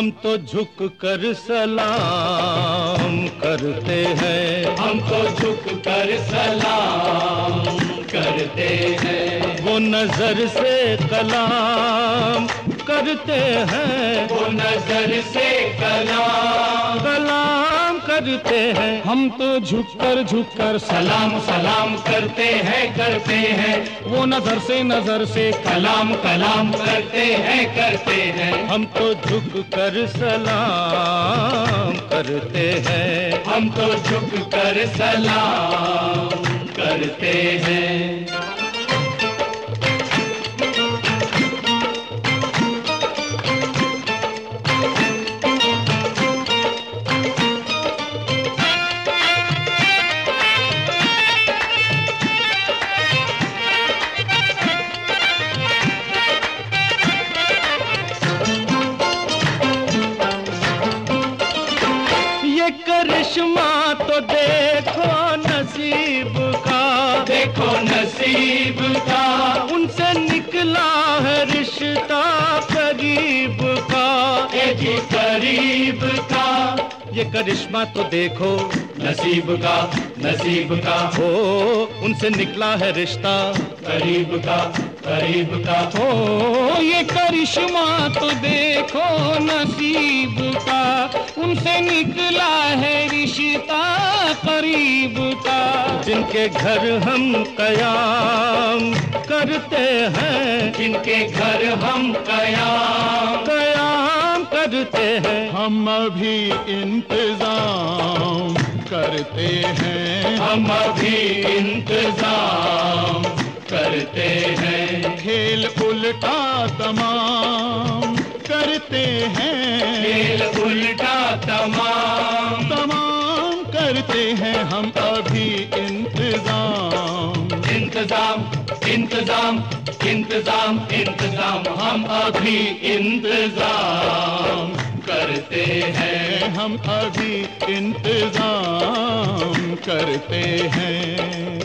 हम तो झुक कर सलाम करते हैं, हम तो झुक कर सलाम करते हैं। वो नजर से कलाम करते हैं, वो नजर से कलाम करते हैं। हम तो झुक कर सलाम सलाम करते हैं। वो नजर से कलाम कलाम करते हैं। हम तो झुक कर सलाम करते हैं, हम तो झुक कर सलाम करते हैं। करिश्मा तो देखो नसीब का, देखो नसीब का, उनसे निकला है रिश्ता करीब का, ए जी करीब का। ये करिश्मा तो देखो नसीब का, नसीब का, हो उनसे निकला है रिश्ता करीब का, करीब का। हो ये करिश्मा तो देखो नसीब का, उनसे निकला है रिश्ता करीब का। जिनके घर हम कयाम करते हैं, जिनके घर हम कयाम करते हैं। हम अभी इंतजाम करते हैं, हम अभी इंतजाम करते हैं। खेल उल्टा तमाम करते हैं, खेल उल्टा तमाम करते हैं। हम अभी इंतजाम हम अभी इंतजाम करते हैं। हम अभी इंतजाम करते हैं।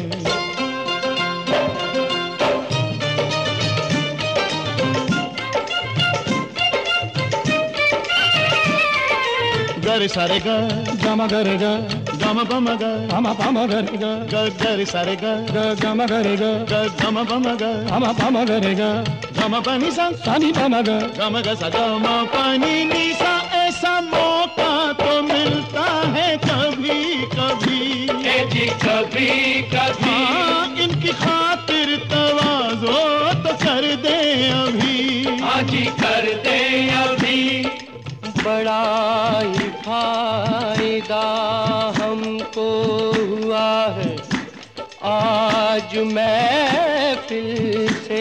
गरे सारे ग गम गरे ग गम बम ग हम पम गरे ग गरे सारे ग गम गरे ग गम बम ग हम पम गरे ग गम पनी सा सानी पम ग गम ग सा गम पनी नी सा। ऐसा मौका तो मिलता है कभी कभी, ए जी कभी कभी। हाँ, इनकी खातिर तवाज़ो तो कर दे अभी, हाँ जी कर दे अभी। बड़ा ही फायदा हमको हुआ है आज महफिल से,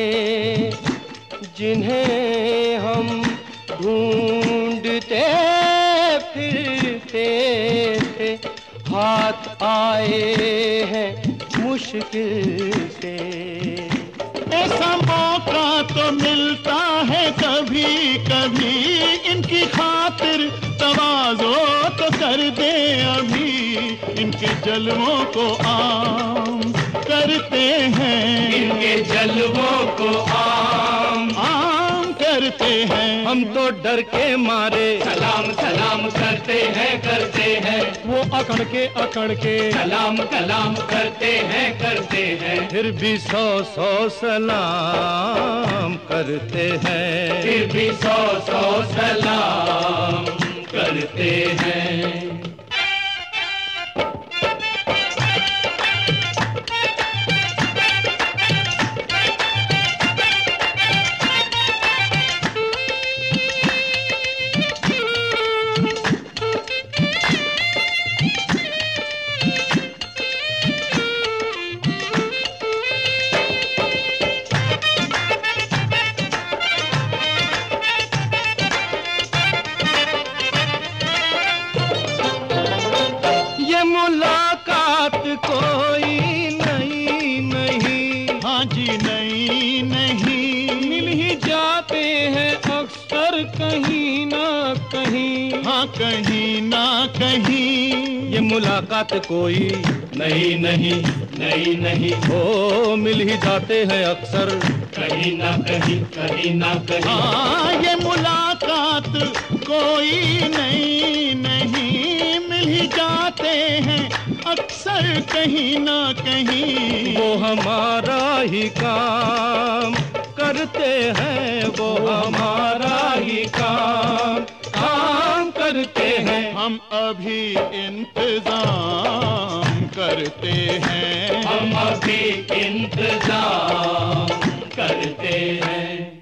जिन्हें हम ढूंढते फिरते थे, हाथ आए हैं मुश्किल से। ऐसा मौका तो मिलता है कभी कभी, इनकी खातिर तवाज़ो तो कर दे अभी। इनके जलवों को आम करते हैं, इनके जलवों को आम करते हैं। हम तो डर के मारे सलाम सलाम करते हैं। वो अकड़ के सलाम कलाम करते हैं। फिर भी सौ सलाम करते हैं, फिर भी सौ सलाम करते हैं। मुलाकात कोई नहीं, हाँ जी नहीं, मिल ही जाते हैं अक्सर कहीं ना कहीं, हाँ कहीं ना कहीं। ये मुलाकात कोई नहीं हो, मिल ही जाते हैं अक्सर कहीं ना कहीं। हाँ ये मुलाकात कोई नहीं मिल ही जाते हैं अक्सर कहीं ना कहीं। वो हमारा ही काम करते हैं, वो हमारा ही काम करते हैं। हम अभी इंतजाम करते हैं, हम अभी इंतजाम करते हैं।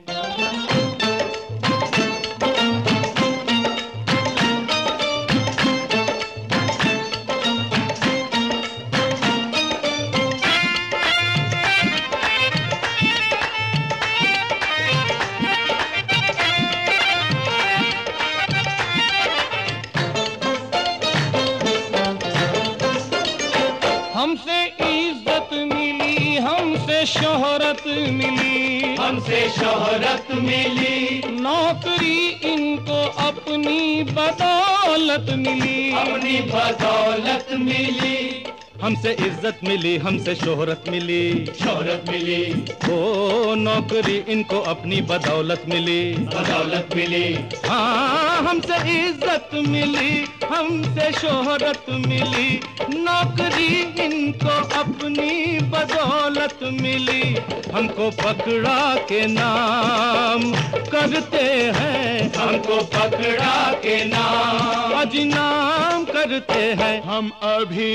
हमसे इज्जत मिली, हमसे शोहरत मिली, हमसे शोहरत मिली, नौकरी इनको अपनी बदौलत मिली, अपनी बदौलत मिली। हमसे इज्जत मिली, हमसे शोहरत मिली, शोहरत मिली, ओ नौकरी इनको अपनी बदौलत मिली, बदौलत मिली। हाँ हमसे इज्जत मिली, हमसे शोहरत मिली, नौकरी इनको अपनी बदौलत मिली। हमको पकड़ा के नाम करते हैं, हमको पकड़ा के नाम आज नाम करते हैं। हम अभी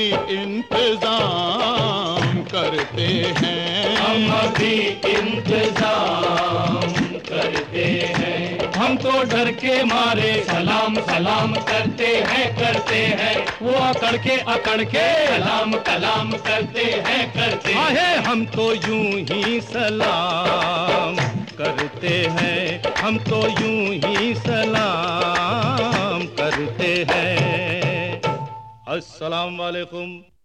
इंतजाम करते हैं, हम अभी इंतजाम करते हैं। हम तो डर के मारे सलाम सलाम करते हैं, वो अकड़ के सलाम कलाम करते हैं। आहे हम तो यूं ही सलाम करते हैं, हम तो यूं ही सलाम करते हैं। अस्सलाम वालेकुम।